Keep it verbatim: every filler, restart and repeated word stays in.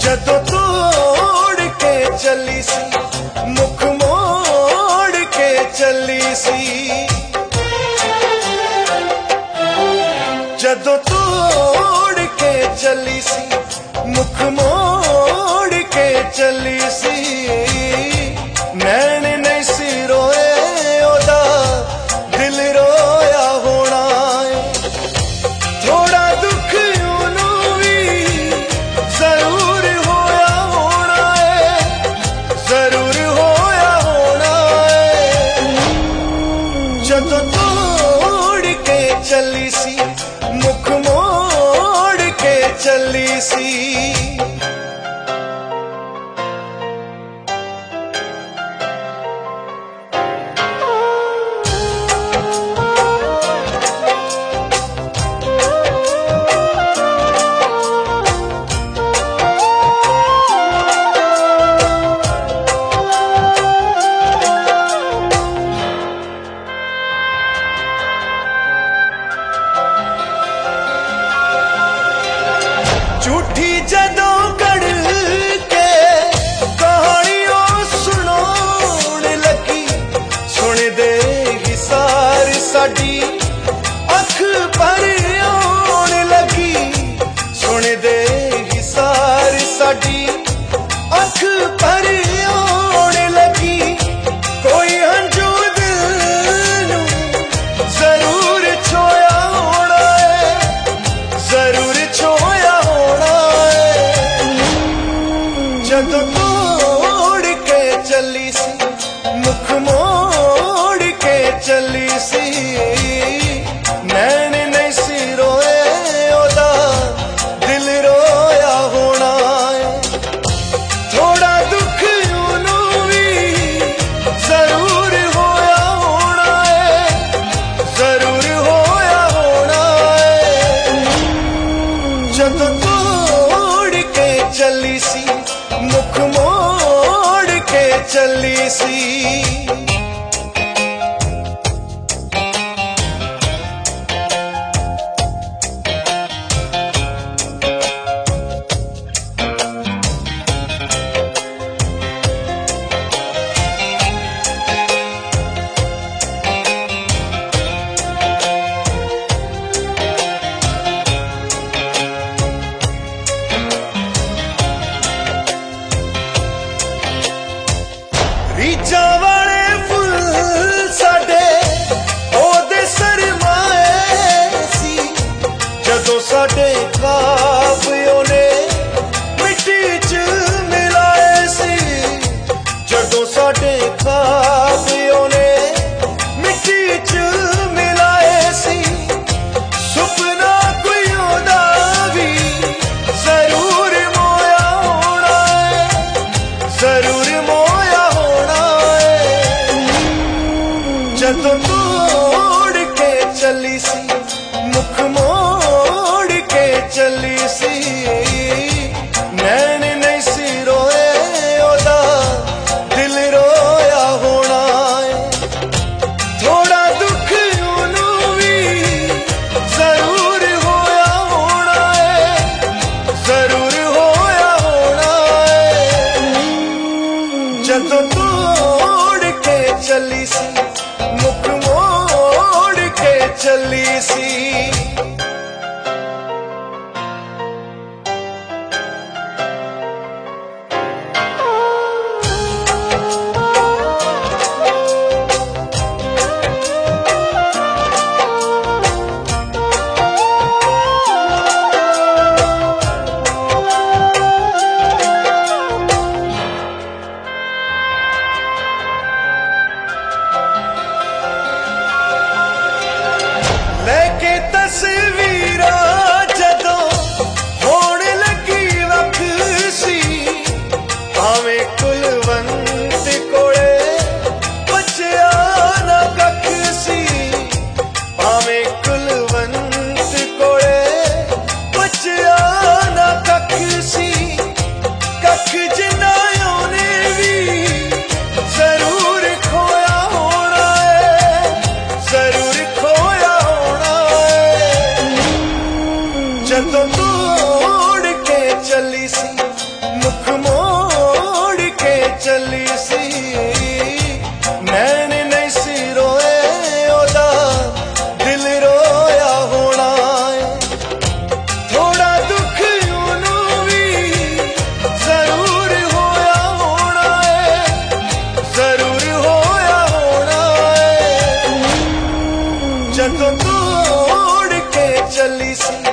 जदों तोड़ के चली सी मुख मोड़ के चली सी, जदों तोड़ के चली सी मुख मोड़ के चली सी, नैन नहीं सी रोए ओदा दिल रोया होना है। थोड़ा दुख यूं भी जरूर होया होना है, जरूर होया होना है। जदों तोड़ के चली सी मुख मोड़ के चली सी। झूठी जदों कड़ के कहानियों सुनाउण लगी, सुन दे ही सार साडी अख भर आउण लगी, सुन दे ही सार साडी अख भर आउण लगी। कोई हंझू दिल नूं जरूर छोया होना है, जरूर छोया। जदों तोड़ के चली सी मुख मोड़ के चली सी, नैन नहीं सी रोए ओदा दिल रोया होना है। थोड़ा दुख यूं भी जरूर होया होना है, जरूर होया होना है। जदों तोड़ के चली सी मुख मोड़ के चली सी। रीझां वाले फुल साडे ओदे सरमाए सी, जदों साडे ख्वाब ओने मिट्टी च मिलाए सी, जदों साडे ख्वाब ओने मिट्टी च मिलाए सी। सुपना कोई ओदा भी जरूर मोया होना है, जरूर मोया। जदों तोड़ के चली सी मुख मोड़ के चली सी, नैन नहीं सी रोए ओदा दिल रोया होना है। थोड़ा दुख यूं भी जरूर होया होना है, जरूर होया होना है। जदों तोड़ के चली सी मुख ਚੱਲੀ ਸੀ